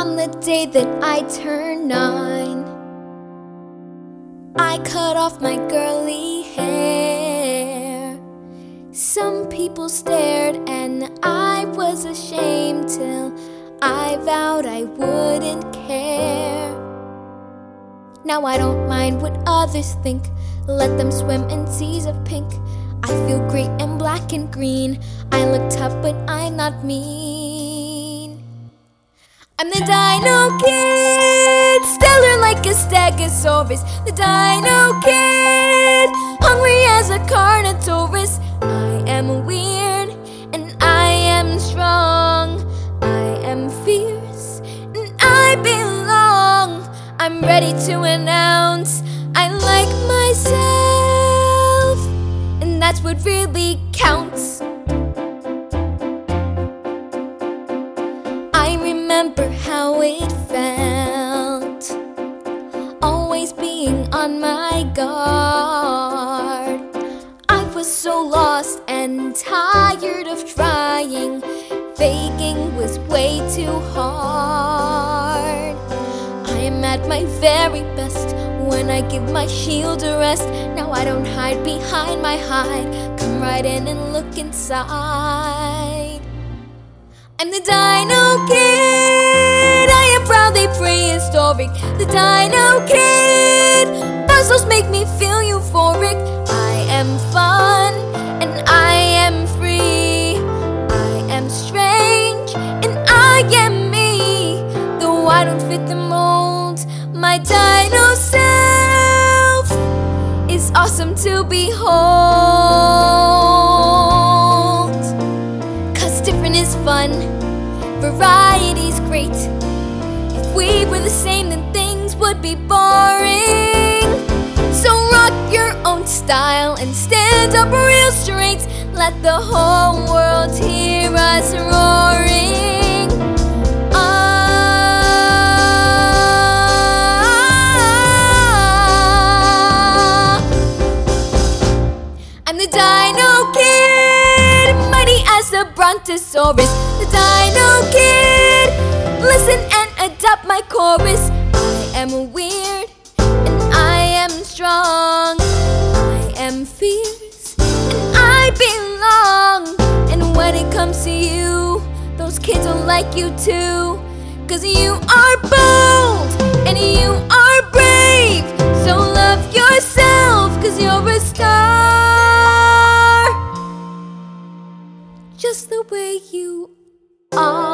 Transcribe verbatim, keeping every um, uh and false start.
On the day that I turned nine, I cut off my girly hair. Some people stared and I was ashamed till I vowed I wouldn't care. Now I don't mind what others think, let them swim in seas of pink. I feel great in black and green. I look tough but I'm not mean. I'm the Dino Kid, stellar like a Stegosaurus. The Dino Kid, hungry as a Carnotaurus. I am weird and I am strong. I am fierce and I belong. I'm ready to announce I like myself, and that's what really counts. I remember how it felt, always being on my guard. I was so lost and tired of trying. Faking was way too hard. I am at my very best when I give my shield a rest. Now I don't hide behind my hide. Come right in and look inside. I'm the Dino Kid, I am proudly prehistoric. The Dino Kid, puzzles make me feel euphoric. I am fun and I am free. I am strange and I am me. Though I don't fit the mold, my Dino self is awesome to behold. Cause different is fun, variety's great. If we were the same, then things would be boring. So rock your own style and stand up real straight. Let the whole world hear us roaring. Ah, I'm the Dino Kid, mighty as a Brontosaurus. The Dino Kid, listen and adopt my chorus. I am weird and I am strong. I am fierce and I belong. And when it comes to you, those kids will like you too. Cause you are bold and you are brave. So love yourself cause you're a star, just the way you are.